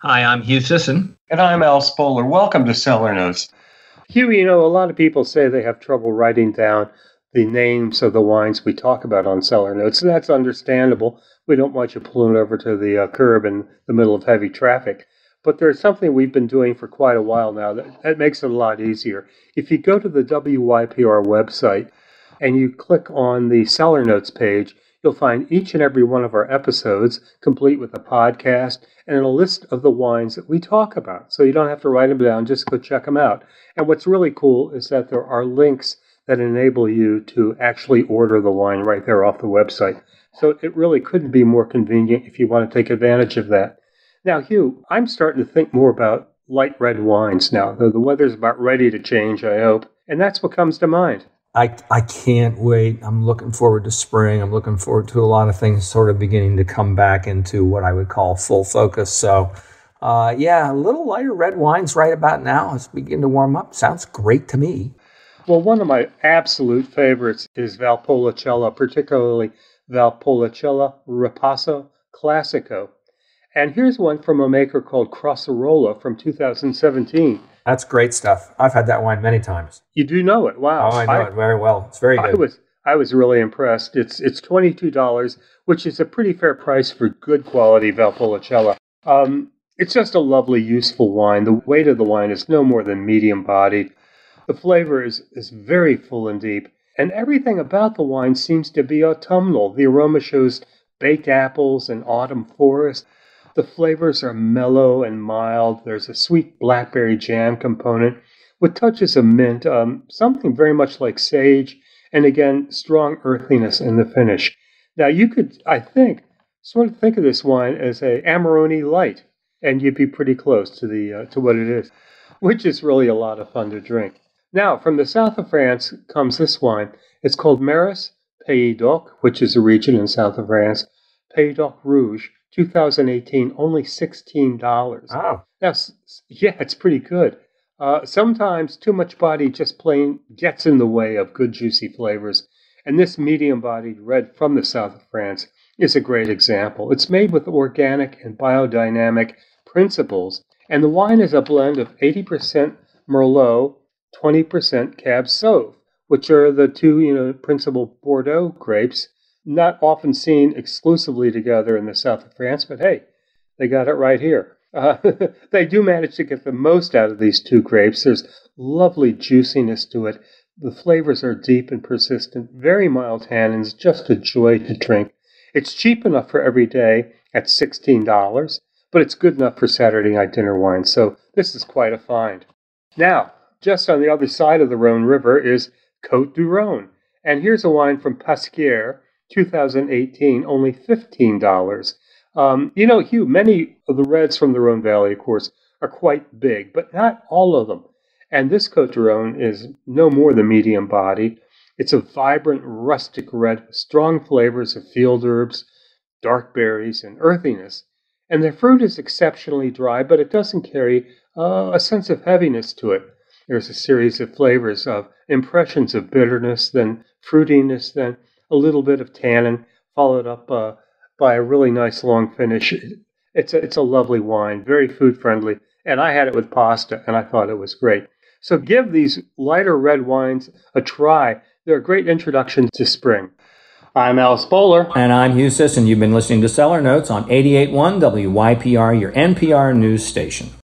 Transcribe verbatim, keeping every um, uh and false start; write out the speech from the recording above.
Hi, I'm Hugh Sisson. And I'm Al Spoler. Welcome to Cellar Notes. Hugh, you know, a lot of people say they have trouble writing down the names of the wines we talk about on Cellar Notes, and that's understandable. We don't want you pulling over to the uh, curb in the middle of heavy traffic. But there's something we've been doing for quite a while now that, that makes it a lot easier. If you go to the W Y P R website and you click on the Cellar Notes page, you'll find each and every one of our episodes complete with a podcast and a list of the wines that we talk about. So you don't have to write them down, just go check them out. And what's really cool is that there are links that enable you to actually order the wine right there off the website. So it really couldn't be more convenient if you want to take advantage of that. Now, Hugh, I'm starting to think more about light red wines now. The, the weather's about ready to change, I hope. And that's what comes to mind. I, I can't wait. I'm looking forward to spring. I'm looking forward to a lot of things sort of beginning to come back into what I would call full focus. So, uh, yeah, a little lighter red wines right about now. It's beginning to warm up. Sounds great to me. Well, one of my absolute favorites is Valpolicella, particularly Valpolicella Ripasso Classico. And here's one from a maker called Crossarola from two thousand seventeen. That's great stuff. I've had that wine many times. You do know it. Wow. Oh, I know I, it very well. It's very good. I was I was really impressed. It's it's twenty-two dollars, which is a pretty fair price for good quality Valpolicella. Um, it's just a lovely, useful wine. The weight of the wine is no more than medium-bodied. The flavor is, is very full and deep. And everything about the wine seems to be autumnal. The aroma shows baked apples and autumn forest. The flavors are mellow and mild. There's a sweet blackberry jam component with touches of mint, um, something very much like sage, and again, strong earthiness in the finish. Now, you could, I think, sort of think of this wine as a Amarone light, and you'd be pretty close to the uh, to what it is, which is really a lot of fun to drink. Now, from the south of France comes this wine. It's called Maris Pays d'Oc, which is a region in south of France. Pays d'Oc Rouge. two thousand eighteen, only sixteen dollars. Oh. Now, yeah, it's pretty good. Uh, sometimes too much body just plain gets in the way of good, juicy flavors. And this medium-bodied red from the south of France is a great example. It's made with organic and biodynamic principles. And the wine is a blend of eighty percent Merlot, twenty percent Cab Sauv, which are the two, you know, principal Bordeaux grapes. Not often seen exclusively together in the south of France, but hey, they got it right here. Uh, they do manage to get the most out of these two grapes. There's lovely juiciness to it. The flavors are deep and persistent, very mild tannins, just a joy to drink. It's cheap enough for every day at sixteen dollars, but it's good enough for Saturday night dinner wine, so this is quite a find. Now, just on the other side of the Rhone River is Côte du Rhône, and here's a wine from Pasquier, two thousand eighteen, only fifteen dollars. Um, you know, Hugh, many of the reds from the Rhone Valley, of course, are quite big, but not all of them. And this Côte du Rhône is no more than medium-bodied. It's a vibrant, rustic red, strong flavors of field herbs, dark berries, and earthiness. And the fruit is exceptionally dry, but it doesn't carry uh, a sense of heaviness to it. There's a series of flavors of impressions of bitterness, then fruitiness, then a little bit of tannin, followed up uh, by a really nice long finish. It's a, it's a lovely wine, very food-friendly, and I had it with pasta, and I thought it was great. So give these lighter red wines a try. They're a great introduction to spring. I'm Al Spoler. And I'm Hugh Sisson. You've been listening to Cellar Notes on eighty-eight point one W Y P R, your N P R news station.